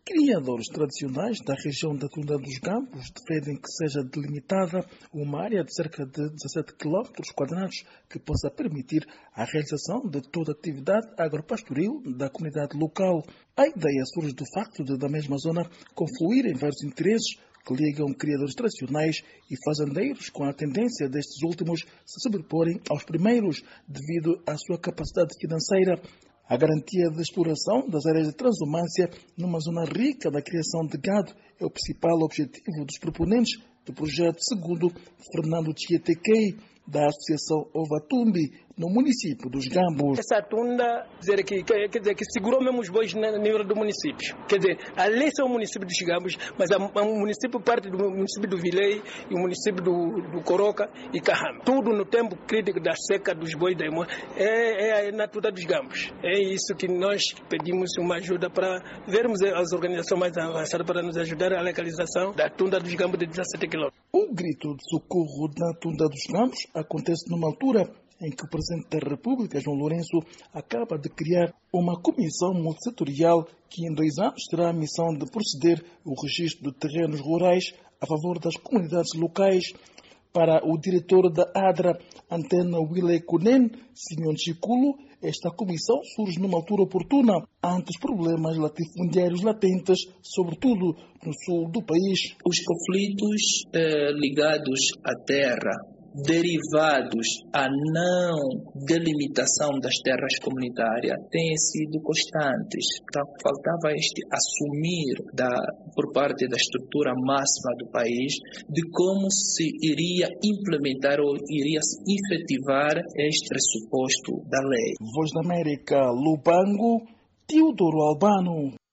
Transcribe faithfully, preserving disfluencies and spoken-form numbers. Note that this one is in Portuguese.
Criadores tradicionais da região da Tunda dos Gambos defendem que seja delimitada uma área de cerca de dezassete quilômetros quadrados que possa permitir a realização de toda a atividade agropastoril da comunidade local. A ideia surge do facto de, da mesma zona, confluírem vários interesses que ligam criadores tradicionais e fazendeiros, com a tendência destes últimos se sobreporem aos primeiros devido à sua capacidade financeira. A garantia de exploração das áreas de transumância numa zona rica da criação de gado é o principal objetivo dos proponentes do projeto, segundo Fernando Tietekei, da Associação Ovatumbi, no município dos Gambos. Essa tunda, dizer que, quer dizer, que segurou mesmo os bois no nível do município. Quer dizer, ali são o município dos Gambos, mas o município parte do município do Vilei e o município do, do Coroca e Carrama. Tudo no tempo crítico da seca dos bois da Imã é, é na tunda dos Gambos. É isso que nós pedimos uma ajuda para vermos as organizações mais avançadas para nos ajudar a localização da tunda dos Gambos de dezassete quilômetros. O grito de socorro na tunda dos Gambos acontece numa altura em que o Presidente da República, João Lourenço, acaba de criar uma comissão multissetorial que em dois anos terá a missão de proceder o registro de terrenos rurais a favor das comunidades locais. Para o diretor da ADRA, Antena Wile Kunen, Simeon Chiculo, esta comissão surge numa altura oportuna ante os problemas latifundiários latentes, sobretudo no sul do país. Os conflitos eh, ligados à terra, derivados à não delimitação das terras comunitárias, têm sido constantes. Então, faltava este assumir da, por parte da estrutura máxima do país de como se iria implementar ou iria se efetivar este pressuposto da lei. Voz da América, Lubango, Teodoro Albano.